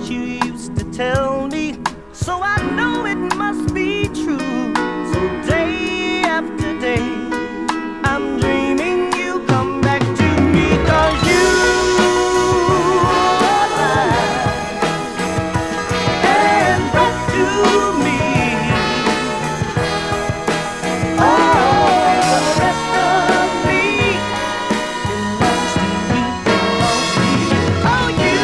you used to tell me, so I know it must be true. So day after day, I'm dreaming you come back to me, 'cause you are alive and back to me. Oh, the rest of me belongs to you, belongs to you. Oh, you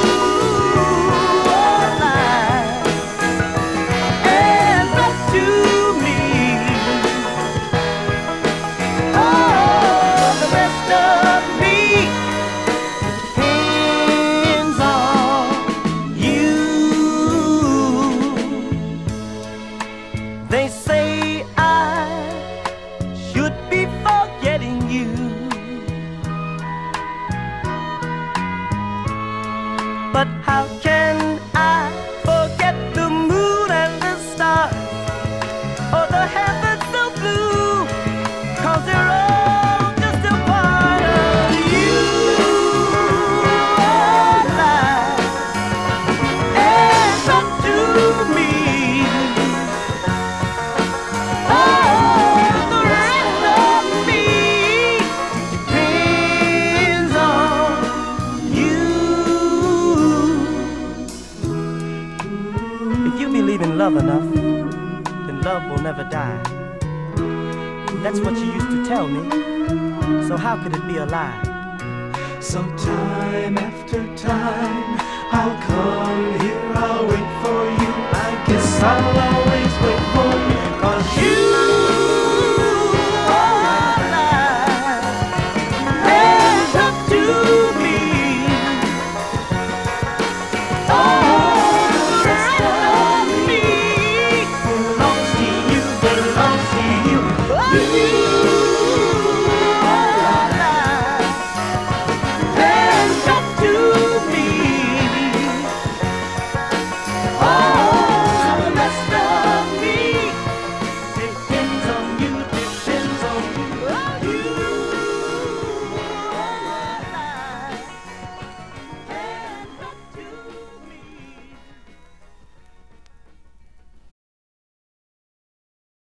are alive and back to me. Oh, the rest of me depends on you. They say I should be forgetting you, but how can I forget the moon and the stars, or the heavens so blue? 'Cause they're all just a part of you. Alive and back to me. Oh, the rest of me depends on you. If you believe in love enough, then love will never die. That's what you used to tell me. So how could it be a lie? So time after time, I'll come here, I'll wait for you. I guess I'll